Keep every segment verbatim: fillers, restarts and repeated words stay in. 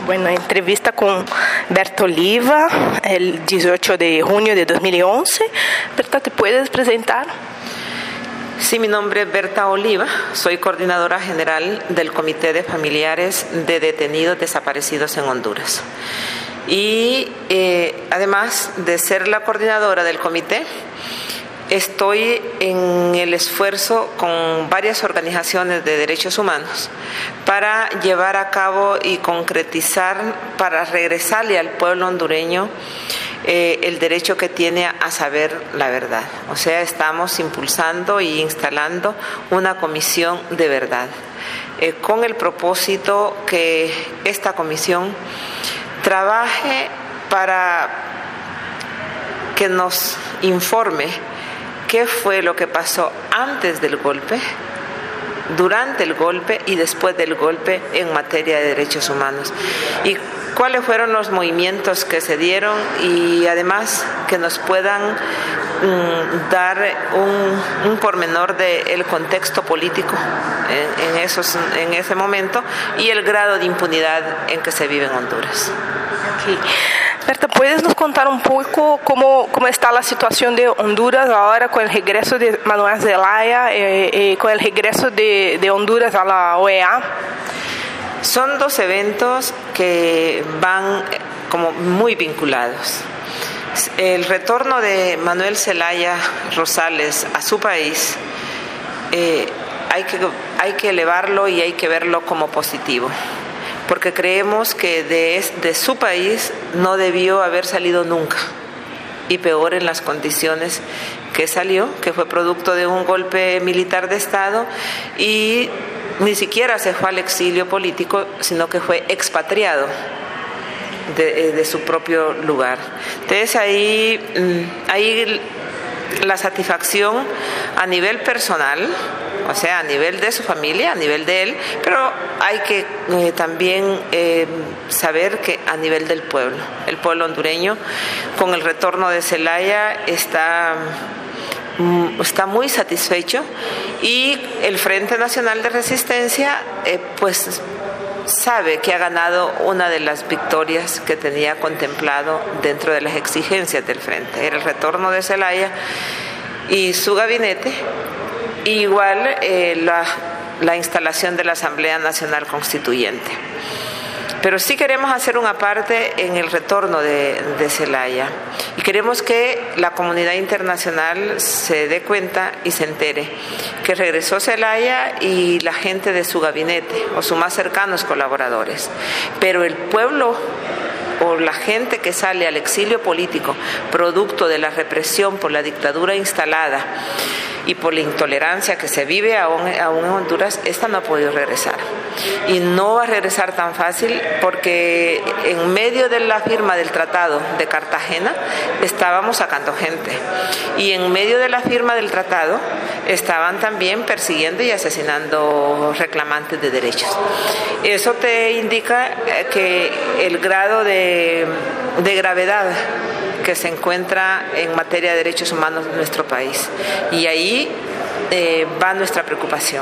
Bueno, entrevista con Berta Oliva el dieciocho de junio de dos mil once. Berta, ¿te puedes presentar? Sí, mi nombre es Berta Oliva, soy coordinadora general del Comité de Familiares de Detenidos Desaparecidos en Honduras. Y eh, además de ser la coordinadora del comité, estoy en el esfuerzo con varias organizaciones de derechos humanos para llevar a cabo y concretizar, para regresarle al pueblo hondureño eh, el derecho que tiene a saber la verdad. O sea, estamos impulsando e instalando una comisión de verdad, eh, con el propósito que esta comisión trabaje para que nos informe qué fue lo que pasó antes del golpe, durante el golpe y después del golpe en materia de derechos humanos, y cuáles fueron los movimientos que se dieron, y además que nos puedan mm, dar un, un pormenor del contexto político en, en, esos, en ese momento y el grado de impunidad en que se vive en Honduras. Okay. Berta, ¿puedes nos contar un poco cómo, cómo está la situación de Honduras ahora con el regreso de Manuel Zelaya y eh, eh, con el regreso de, de Honduras a la O E A? Son dos eventos que van como muy vinculados. El retorno de Manuel Zelaya Rosales a su país eh, hay que, hay que elevarlo y hay que verlo como positivo, porque creemos que de, de su país no debió haber salido nunca, y peor en las condiciones que salió, que fue producto de un golpe militar de Estado, y ni siquiera se fue al exilio político, sino que fue expatriado de, de su propio lugar. Entonces ahí, ahí la satisfacción a nivel personal, o sea, a nivel de su familia, a nivel de él, pero hay que eh, también eh, saber que a nivel del pueblo, el pueblo hondureño, con el retorno de Zelaya está, está muy satisfecho, y el Frente Nacional de Resistencia eh, pues sabe que ha ganado una de las victorias que tenía contemplado dentro de las exigencias del Frente. Era el retorno de Zelaya y su gabinete, igual eh, la, la instalación de la Asamblea Nacional Constituyente. Pero sí queremos hacer una parte en el retorno de, de Zelaya, y queremos que la comunidad internacional se dé cuenta y se entere que regresó Zelaya y la gente de su gabinete o sus más cercanos colaboradores, pero el pueblo o la gente que sale al exilio político producto de la represión por la dictadura instalada y por la intolerancia que se vive aún, aún en Honduras, esta no ha podido regresar. Y no va a regresar tan fácil, porque en medio de la firma del Tratado de Cartagena estábamos sacando gente. Y en medio de la firma del tratado estaban también persiguiendo y asesinando reclamantes de derechos. Eso te indica que el grado de, de gravedad que se encuentra en materia de derechos humanos en nuestro país. Y ahí eh, va nuestra preocupación.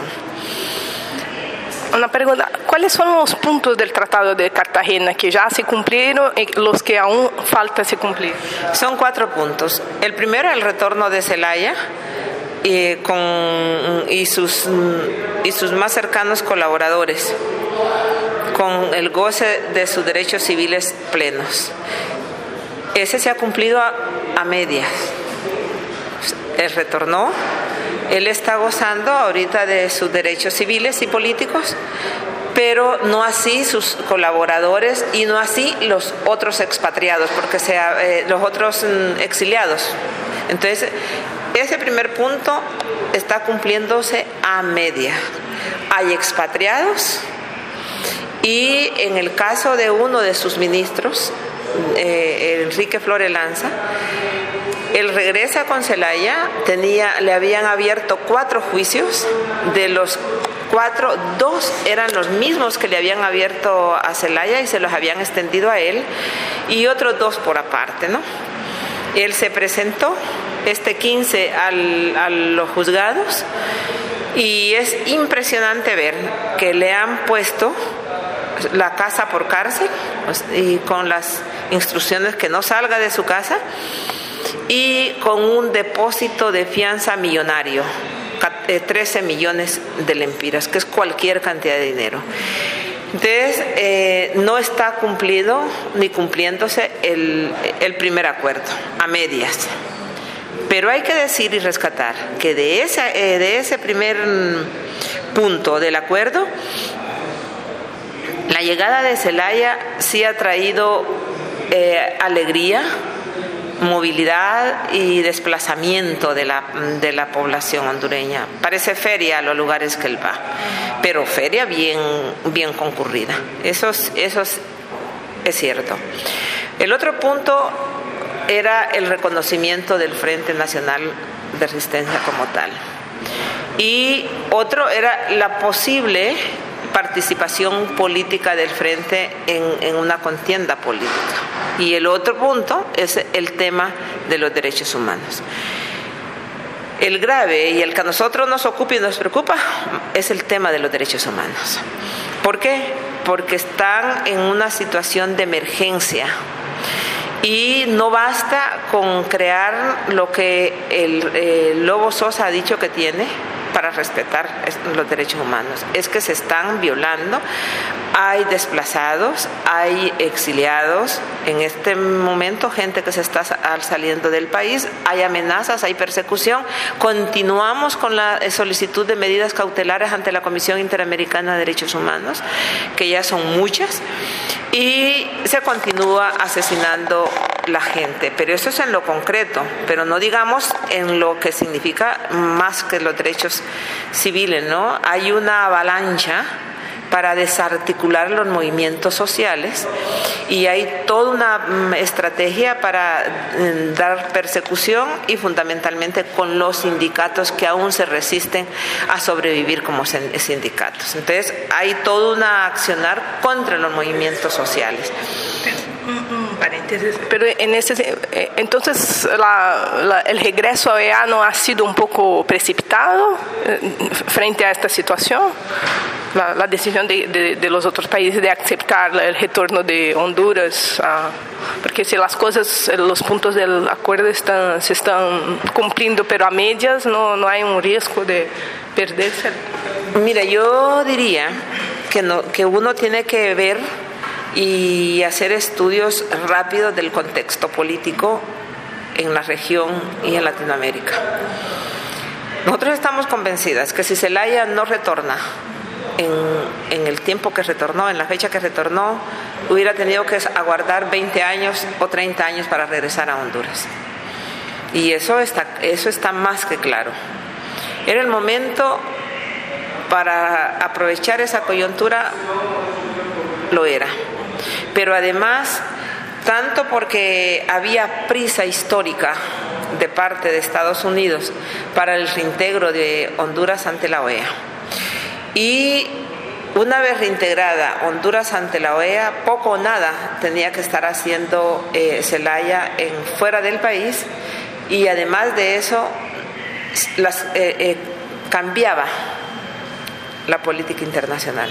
Una pregunta, ¿cuáles son los puntos del Tratado de Cartagena que ya se cumplieron y los que aún falta se cumplir? Son cuatro puntos. El primero, el retorno de Zelaya y, con, y, sus, y sus más cercanos colaboradores, con el goce de sus derechos civiles plenos. Ese se ha cumplido a, a medias. Él retornó, él está gozando ahorita de sus derechos civiles y políticos, pero no así sus colaboradores y no así los otros expatriados, porque sea, eh, los otros mm, exiliados. Entonces, ese primer punto está cumpliéndose a media. Hay expatriados, y en el caso de uno de sus ministros, eh, Enrique Flores Lanza, él regresa con Zelaya, tenía, le habían abierto cuatro juicios, de los cuatro, dos eran los mismos que le habían abierto a Zelaya y se los habían extendido a él, y otros dos por aparte, ¿no? Él se presentó este quince al, a los juzgados, y es impresionante ver que le han puesto la casa por cárcel y con las instrucciones que no salga de su casa y con un depósito de fianza millonario, trece millones de lempiras, que es cualquier cantidad de dinero. Entonces, eh, no está cumplido ni cumpliéndose el, el primer acuerdo, a medias. Pero hay que decir y rescatar que de ese, eh, de ese primer punto del acuerdo, la llegada de Zelaya sí ha traído eh, alegría, movilidad y desplazamiento de la, de la población hondureña. Parece feria a los lugares que él va, pero feria bien, bien concurrida. Eso, es, eso es, es cierto. El otro punto era el reconocimiento del Frente Nacional de Resistencia como tal. Y otro era la posible participación política del Frente en, en una contienda política. Y el otro punto es el tema de los derechos humanos. El grave y el que a nosotros nos ocupa y nos preocupa es el tema de los derechos humanos. ¿Por qué? Porque están en una situación de emergencia. Y no basta con crear lo que el eh, Lobo Sosa ha dicho que tiene para respetar los derechos humanos. Es que se están violando, hay desplazados, hay exiliados, en este momento gente que se está saliendo del país, hay amenazas, hay persecución. Continuamos con la solicitud de medidas cautelares ante la Comisión Interamericana de Derechos Humanos, que ya son muchas, y se continúa asesinando la gente, pero eso es en lo concreto, pero no digamos en lo que significa más que los derechos civiles, ¿no? Hay una avalancha para desarticular los movimientos sociales y hay toda una estrategia para dar persecución y fundamentalmente con los sindicatos que aún se resisten a sobrevivir como sindicatos. Entonces hay todo una accionar contra los movimientos sociales. Paréntesis, pero en ese, entonces la, la, el regreso a O E A no ha sido un poco precipitado frente a esta situación, la, la decisión de, de, de los otros países de aceptar el retorno de Honduras, a, porque si las cosas, los puntos del acuerdo están, se están cumpliendo pero a medias, no, no hay un riesgo de perderse. Mira, yo diría que, no, que uno tiene que ver y hacer estudios rápidos del contexto político en la región y en Latinoamérica. Nosotros estamos convencidas que si Zelaya no retorna en, en el tiempo que retornó, en la fecha que retornó, hubiera tenido que aguardar veinte años o treinta años para regresar a Honduras. Y eso está, eso está más que claro. Era el momento para aprovechar esa coyuntura, lo era. Pero además, tanto porque había prisa histórica de parte de Estados Unidos para el reintegro de Honduras ante la O E A. Y una vez reintegrada Honduras ante la O E A, poco o nada tenía que estar haciendo eh, Zelaya en, fuera del país, y además de eso las, eh, eh, cambiaba la política internacional.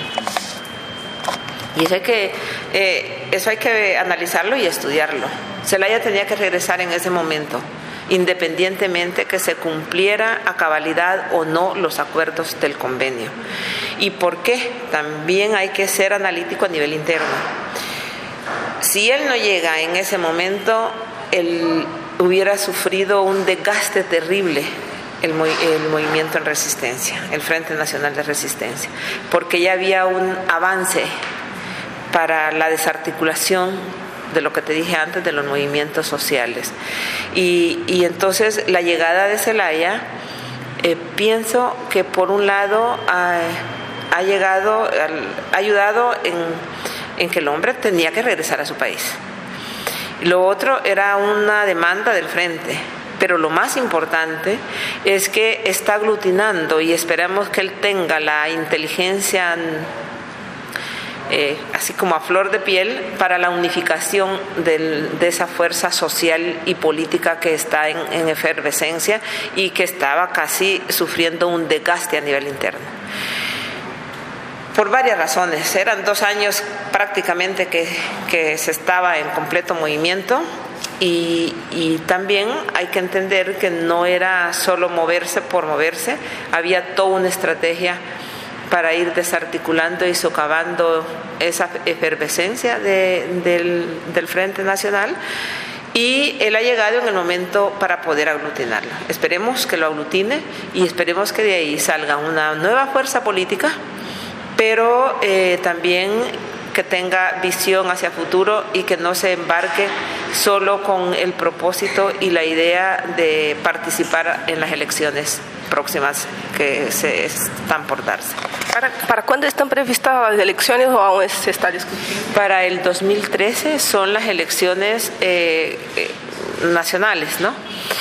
Y eso hay que, eh, eso hay que analizarlo y estudiarlo. Zelaya tenía que regresar en ese momento, independientemente que se cumpliera a cabalidad o no los acuerdos del convenio. ¿Y por qué? También hay que ser analítico a nivel interno. Si él no llega en ese momento, él hubiera sufrido un desgaste terrible el, el movimiento en resistencia, el Frente Nacional de Resistencia, porque ya había un avance para la desarticulación de lo que te dije antes de los movimientos sociales. Y, y entonces la llegada de Zelaya, eh, pienso que por un lado ha, ha llegado, ha ayudado en, en que el hombre tenía que regresar a su país. Lo otro era una demanda del frente, pero lo más importante es que está aglutinando, y esperamos que él tenga la inteligencia Eh, así como a flor de piel para la unificación del, de esa fuerza social y política que está en, en efervescencia y que estaba casi sufriendo un desgaste a nivel interno. por varias razones. Eran dos años prácticamente que, que se estaba en completo movimiento y, y también hay que entender que no era solo moverse por moverse, había toda una estrategia para ir desarticulando y socavando esa efervescencia de, del, del Frente Nacional, y él ha llegado en el momento para poder aglutinarlo. Esperemos que lo aglutine y esperemos que de ahí salga una nueva fuerza política, pero eh, también que tenga visión hacia futuro y que no se embarque solo con el propósito y la idea de participar en las elecciones próximas que se están por darse. ¿Para, para cuándo están previstas las elecciones o aún se está discutiendo? Para el dos mil trece son las elecciones eh, eh, nacionales, ¿no?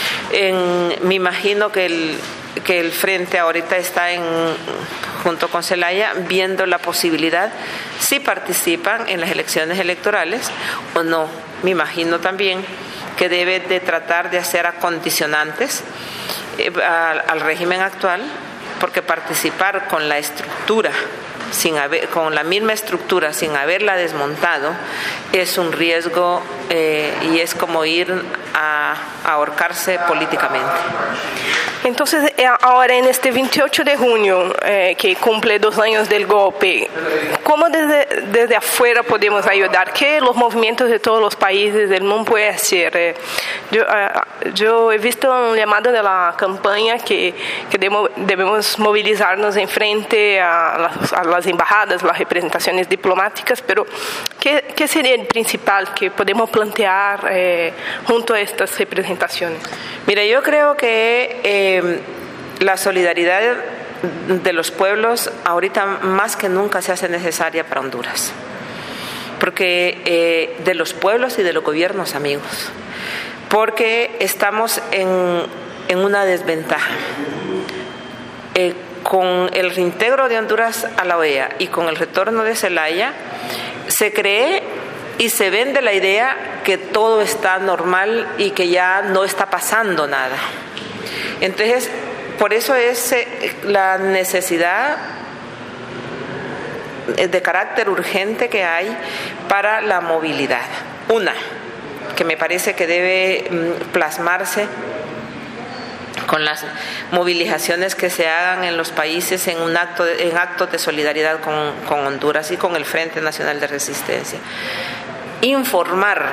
En, me imagino que el, que el Frente ahorita está en, junto con Zelaya, viendo la posibilidad si participan en las elecciones electorales o no. Me imagino también que debe de tratar de hacer acondicionantes eh, al, al régimen actual, porque participar con la estructura, sin haber, con la misma estructura, sin haberla desmontado, es un riesgo eh, y es como ir a, a ahorcarse políticamente. Entonces, ahora en este veintiocho de junio, eh, que cumple dos años del golpe, ¿cómo desde, desde afuera podemos ayudar? ¿Qué los movimientos de todos los países del mundo pueden hacer? Eh, yo, eh, yo he visto un llamado de la campaña que, que demo, debemos movilizarnos en frente a las, a las embajadas, las representaciones diplomáticas, pero ¿qué, qué sería el principal que podemos plantear eh, junto a estas representaciones? Mira, yo creo que eh, la solidaridad de los pueblos ahorita más que nunca se hace necesaria para Honduras, porque eh, de los pueblos y de los gobiernos, amigos, porque estamos en, en una desventaja. Eh, con el reintegro de Honduras a la O E A y con el retorno de Zelaya, se cree y se vende la idea que todo está normal y que ya no está pasando nada. Entonces, por eso es la necesidad de carácter urgente que hay para la movilidad. Una, que me parece que debe plasmarse con las movilizaciones que se hagan en los países en un acto de, en actos de solidaridad con, con Honduras y con el Frente Nacional de Resistencia. Informar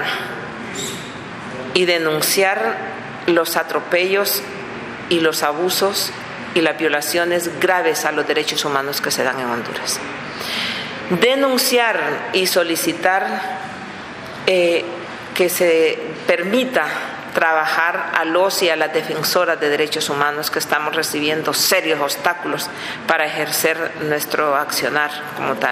y denunciar los atropellos y los abusos y las violaciones graves a los derechos humanos que se dan en Honduras. Denunciar y solicitar eh, que se permita trabajar a los y a las defensoras de derechos humanos que estamos recibiendo serios obstáculos para ejercer nuestro accionar como tal.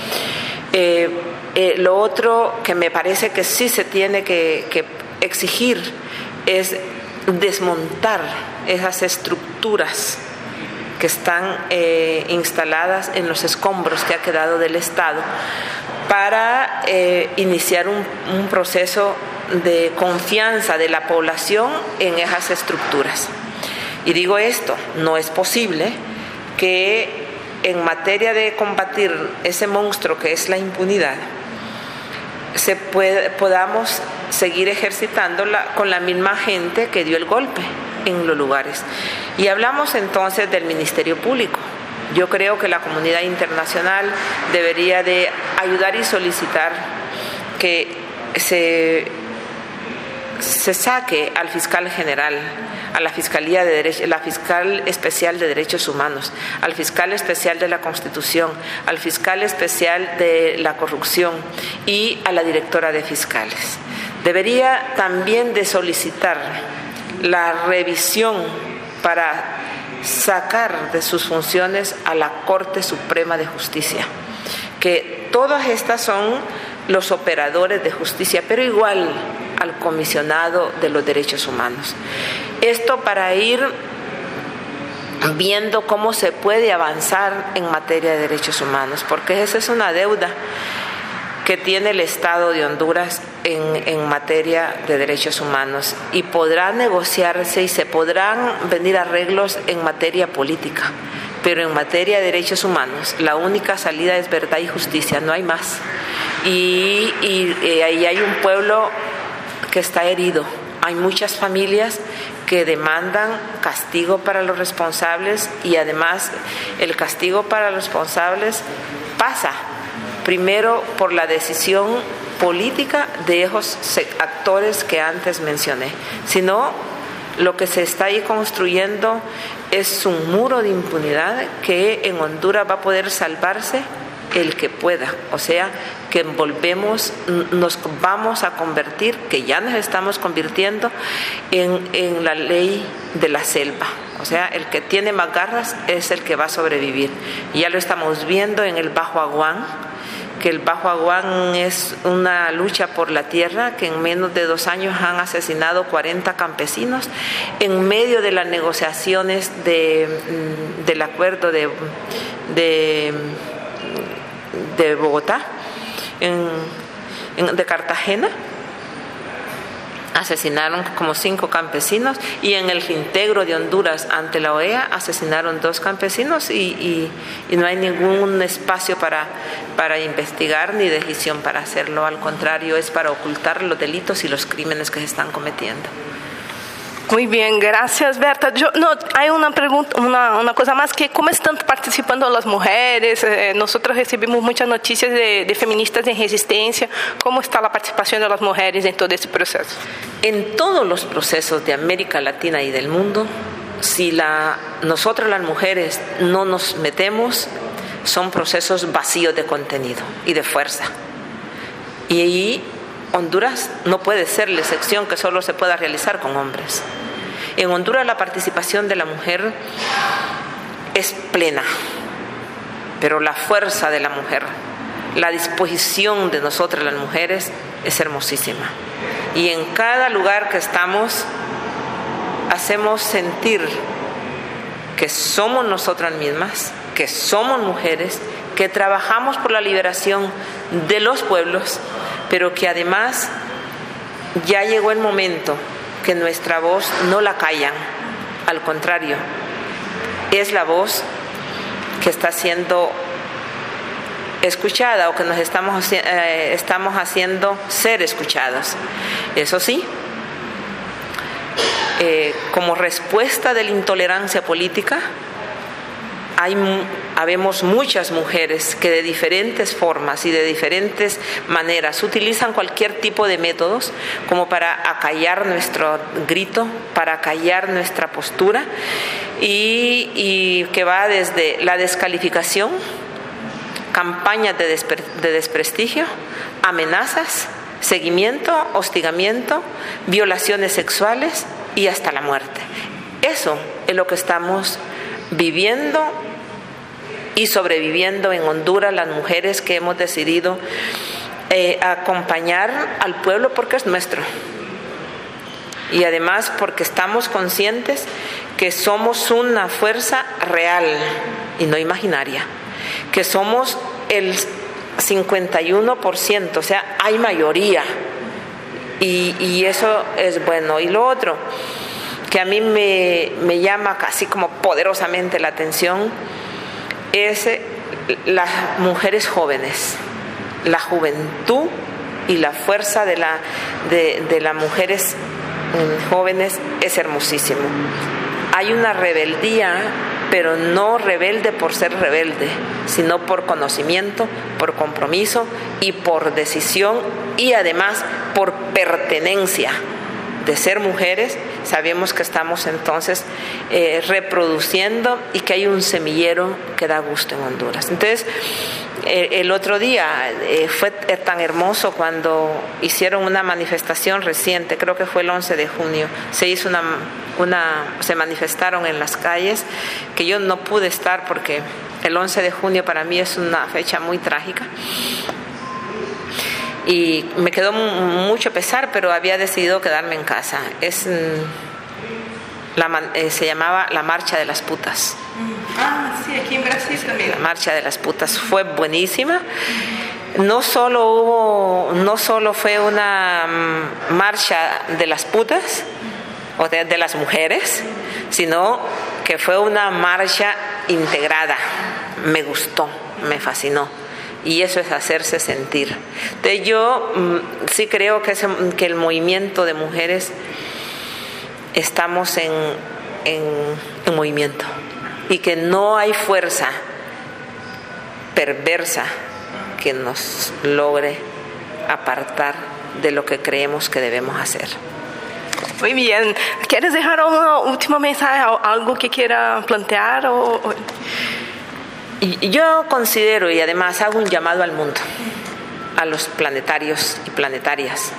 Eh, eh, lo otro que me parece que sí se tiene que, que exigir es desmontar esas estructuras que están eh, instaladas en los escombros que ha quedado del Estado para eh, iniciar un, un proceso de confianza de la población en esas estructuras. Y digo esto, no es posible que en materia de combatir ese monstruo que es la impunidad, se puede, podamos seguir ejercitándola con la misma gente que dio el golpe en los lugares. Y hablamos entonces del Ministerio Público. Yo creo que la comunidad internacional debería de ayudar y solicitar que se, se saque al fiscal general, a la Fiscalía de Derecho, la Fiscal Especial de Derechos Humanos, al Fiscal Especial de la Constitución, al Fiscal Especial de la Corrupción y a la Directora de Fiscales. Debería también de solicitar la revisión para sacar de sus funciones a la Corte Suprema de Justicia, que todas estas son los operadores de justicia, pero igual al comisionado de los derechos humanos. Esto para ir viendo cómo se puede avanzar en materia de derechos humanos, porque esa es una deuda que tiene el Estado de Honduras en, en materia de derechos humanos, y podrá negociarse y se podrán venir arreglos en materia política, pero en materia de derechos humanos la única salida es verdad y justicia, no hay más. Y, y eh, ahí hay un pueblo que está herido, hay muchas familias que demandan castigo para los responsables, y además el castigo para los responsables pasa primero por la decisión política de esos actores que antes mencioné. Si no, lo que se está ahí construyendo es un muro de impunidad que en Honduras va a poder salvarse el que pueda. O sea, que volvemos, nos vamos a convertir, que ya nos estamos convirtiendo en, en la ley de la selva. O sea, el que tiene más garras es el que va a sobrevivir. Y ya lo estamos viendo en el Bajo Aguán, que el Bajo Aguán es una lucha por la tierra, que en menos de dos años han asesinado cuarenta campesinos en medio de las negociaciones de, del acuerdo de, de, de Bogotá, en, en, de Cartagena. Asesinaron como cinco campesinos, y en el reintegro de Honduras ante la O E A asesinaron dos campesinos, y, y, y no hay ningún espacio para, para investigar ni decisión para hacerlo. Al contrario, es para ocultar los delitos y los crímenes que se están cometiendo. Muy bien, gracias, Berta. Yo, no, hay una pregunta, una, una cosa más, que cómo están participando las mujeres. Eh, nosotros recibimos muchas noticias de, de feministas en resistencia. ¿Cómo está la participación de las mujeres en todo este proceso? En todos los procesos de América Latina y del mundo, si la, nosotras las mujeres no nos metemos, son procesos vacíos de contenido y de fuerza. Y ahí Honduras no puede ser la excepción que solo se pueda realizar con hombres. En Honduras la participación de la mujer es plena, pero la fuerza de la mujer, la disposición de nosotras las mujeres es hermosísima. Y en cada lugar que estamos hacemos sentir que somos nosotras mismas, que somos mujeres, que trabajamos por la liberación de los pueblos, pero que además ya llegó el momento que nuestra voz no la callan, al contrario, es la voz que está siendo escuchada, o que nos estamos, eh, estamos haciendo ser escuchados. Eso sí, eh, como respuesta de la intolerancia política, Hay, habemos muchas mujeres que de diferentes formas y de diferentes maneras utilizan cualquier tipo de métodos como para acallar nuestro grito, para acallar nuestra postura, y, y que va desde la descalificación, campañas de, despre, de desprestigio, amenazas, seguimiento, hostigamiento, violaciones sexuales y hasta la muerte. Eso es lo que estamos viviendo y sobreviviendo en Honduras las mujeres que hemos decidido eh, acompañar al pueblo, porque es nuestro, y además porque estamos conscientes que somos una fuerza real y no imaginaria, que somos el cincuenta y uno por ciento, o sea, hay mayoría, y, y eso es bueno. Y lo otro que a mí me, me llama casi como poderosamente la atención es las mujeres jóvenes, la juventud y la fuerza de, la, de, de las mujeres jóvenes es hermosísimo. Hay una rebeldía, pero no rebelde por ser rebelde, sino por conocimiento, por compromiso y por decisión, y además por pertenencia. De ser mujeres, sabemos que estamos entonces eh, reproduciendo, y que hay un semillero que da gusto en Honduras. Entonces, eh, el otro día eh, fue tan hermoso cuando hicieron una manifestación reciente, creo que fue el once de junio, se hizo una, una, se manifestaron en las calles, que yo no pude estar porque el once de junio para mí es una fecha muy trágica. Y me quedó mucho pesar, pero había decidido quedarme en casa. Es, la, eh, se llamaba la Marcha de las Putas. Ah, sí, aquí en Brasil también. La Marcha de las Putas fue buenísima. No solo hubo, no solo fue una marcha de las putas, o de, de las mujeres, sino que fue una marcha integrada. Me gustó, me fascinó. Y eso es hacerse sentir. Entonces yo mmm, sí creo que, ese, que el movimiento de mujeres estamos en, en, en movimiento y que no hay fuerza perversa que nos logre apartar de lo que creemos que debemos hacer. Muy bien. ¿Quieres dejar una última mensaje, algo que quiera plantear? O... Yo considero, y además hago un llamado al mundo, a los planetarios y planetarias,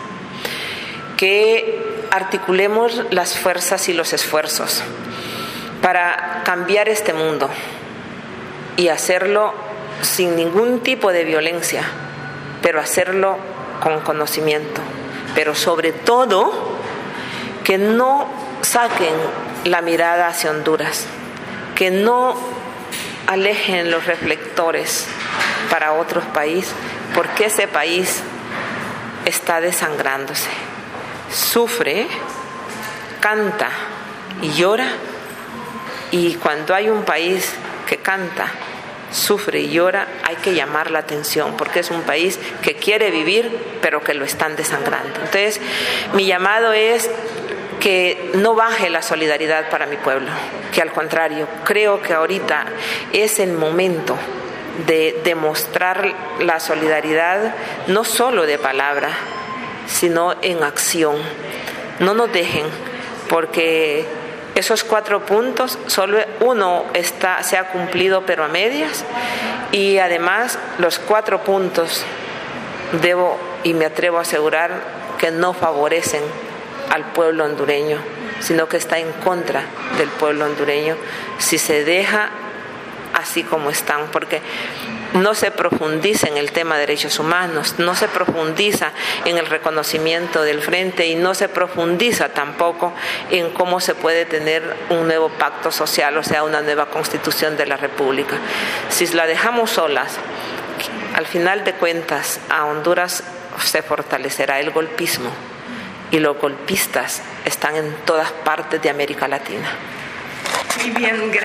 que articulemos las fuerzas y los esfuerzos para cambiar este mundo y hacerlo sin ningún tipo de violencia, pero hacerlo con conocimiento, pero sobre todo que no saquen la mirada hacia Honduras, que no alejen los reflectores para otros países, porque ese país está desangrándose, sufre, canta y llora, y cuando hay un país que canta, sufre y llora, hay que llamar la atención, porque es un país que quiere vivir, pero que lo están desangrando. Entonces, mi llamado es que no baje la solidaridad para mi pueblo, que al contrario, creo que ahorita es el momento de demostrar la solidaridad, no solo de palabra, sino en acción. No nos dejen, porque esos cuatro puntos, solo uno está, se ha cumplido pero a medias, y además los cuatro puntos debo y me atrevo a asegurar que no favorecen al pueblo hondureño, sino que está en contra del pueblo hondureño si se deja así como están, porque no se profundiza en el tema de derechos humanos, no se profundiza en el reconocimiento del frente y no se profundiza tampoco en cómo se puede tener un nuevo pacto social, o sea, una nueva constitución de la República. Si la dejamos solas, al final de cuentas a Honduras se fortalecerá el golpismo, y los golpistas están en todas partes de América Latina. Muy bien, gracias.